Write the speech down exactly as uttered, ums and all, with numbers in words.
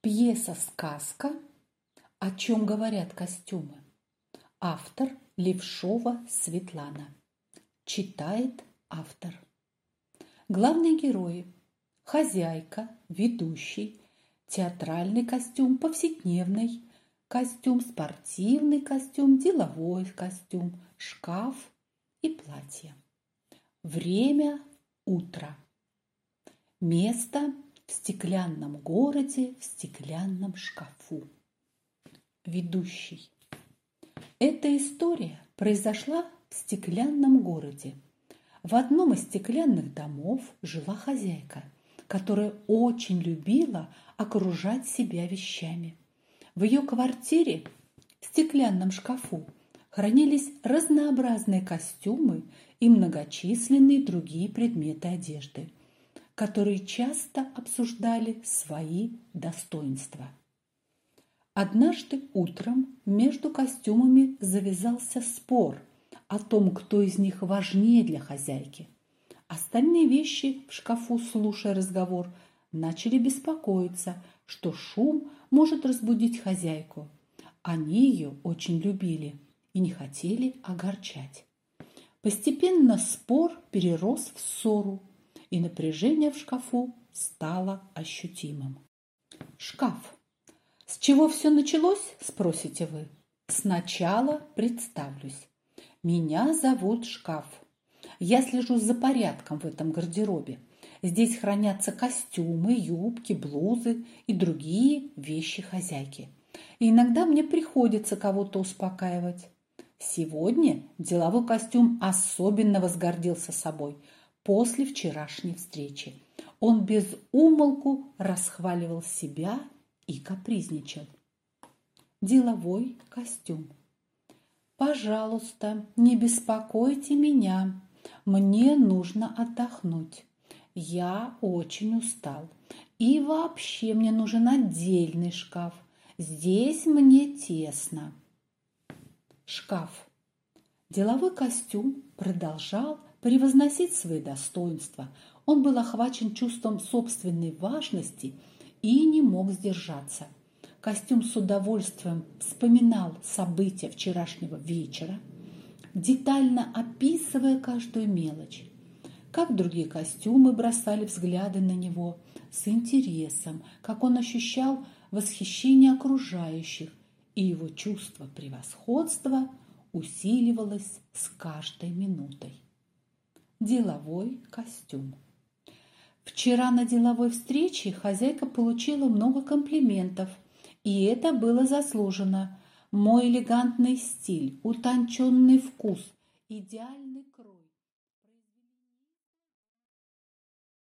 Пьеса-сказка «О чем говорят костюмы». Автор Левшова Светлана. Читает автор. Главные герои: хозяйка, ведущий, театральный костюм, повседневный костюм, спортивный костюм, деловой костюм, шкаф и платье. Время – утро. Место – в стеклянном городе, в стеклянном шкафу. Ведущий. Эта история произошла в стеклянном городе. В одном из стеклянных домов жила хозяйка, которая очень любила окружать себя вещами. В ее квартире, в стеклянном шкафу, хранились разнообразные костюмы и многочисленные другие предметы одежды, которые часто обсуждали свои достоинства. Однажды утром между костюмами завязался спор о том, кто из них важнее для хозяйки. Остальные вещи в шкафу, слушая разговор, начали беспокоиться, что шум может разбудить хозяйку. Они ее очень любили и не хотели огорчать. Постепенно спор перерос в ссору, и напряжение в шкафу стало ощутимым. Шкаф. С чего все началось, спросите вы? Сначала представлюсь. Меня зовут Шкаф. Я слежу за порядком в этом гардеробе. Здесь хранятся костюмы, юбки, блузы и другие вещи хозяйки. И иногда мне приходится кого-то успокаивать. Сегодня деловой костюм особенно возгордился собой после вчерашней встречи. Он без умолку расхваливал себя и капризничал. Деловой костюм. Пожалуйста, не беспокойте меня. Мне нужно отдохнуть. Я очень устал. И вообще мне нужен отдельный шкаф. Здесь мне тесно. Шкаф. Деловой костюм продолжал превозносить свои достоинства. Он был охвачен чувством собственной важности и не мог сдержаться. Костюм с удовольствием вспоминал события вчерашнего вечера, детально описывая каждую мелочь. Как другие костюмы бросали взгляды на него с интересом, как он ощущал восхищение окружающих, и его чувство превосходства усиливалось с каждой минутой. Деловой костюм. Вчера на деловой встрече хозяйка получила много комплиментов, и это было заслужено. Мой элегантный стиль, утонченный вкус, идеальный